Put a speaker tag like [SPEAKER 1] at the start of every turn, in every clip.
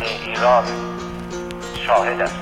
[SPEAKER 1] ایران شاهد است.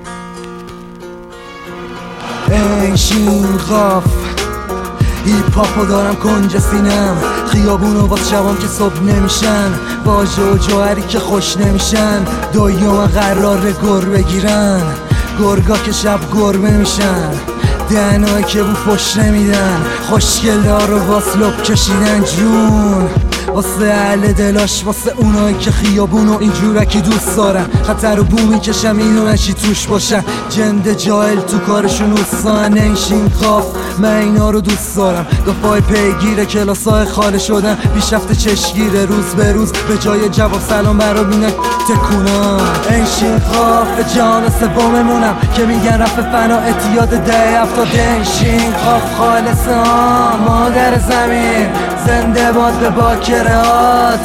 [SPEAKER 2] انشین قاف هیپ هاپو دارم کنج سینم، خیابونو باز شبام که صبح نمیشن، واژه و جوهری که خوش نمیشن، دویوم قراره گر بگیرن، گرگا که شب گربه میشن، دهنایی که بو پشت نمیدن، خوشگل‌ها رو واس لب کشیدن جون، واسه اهل دلاش، واسه اونایی که خیابونو اینجورکی دوست دارن، خطر و بو میکشم اینو نشی توش باشن، جند جاهل تو کارشون اوستان. انشین قاف من اینا رو دوست دارم، دفعه پیگیر کلاسای خاله شدن، پیشرفت چشمگیره روز به روز، به جای جواب سلام برا بینه تکونم. انشین قاف جان سوممونم که میگن رفت فنا اتیاد ده 70. انشین قاف خالصه ها مادر زمین، زنده باد به باکرات.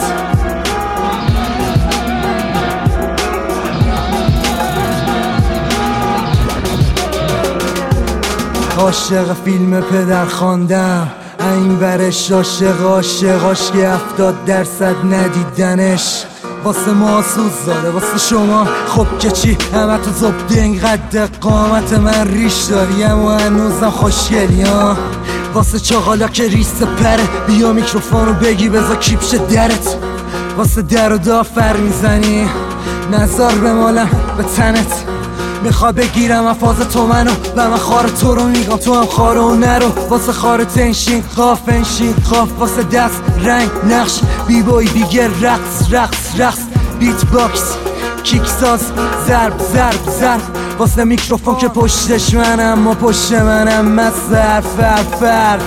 [SPEAKER 2] عاشق فیلم پدر خواندم، این برش عاشقاش که 70% ندیدنش، واسه ما سوز داره، واسه شما خب که چی، همه تو زبده اینقدر قامت من ریش داریم و هنوزم خوشگلی ها، واسه چاقالا که ریس پره، بیا میکروفونو بگی بذار کیپش درت، واسه در و دافر میزنی نظر به مالم به تنت، میخوا بگیرم افاز تو منو و من خار تو رو میگم تو هم خار و نرو، واسه خارت انشین قاف، انشین قاف، واسه دست رنگ نقش، بی بای دیگه رقص بیت باکس کیک ساز ضرب واسه میکروفون که پشتش منم و پشت منم من فرف.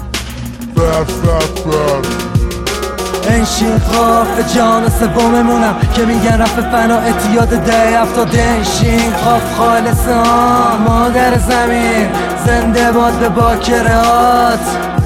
[SPEAKER 2] انشین قاف جان سوممونم که میگن رفت فنا اتیاد ده 70. انشین قاف خالصه ها مادر زمین، زنده باد به باکرات.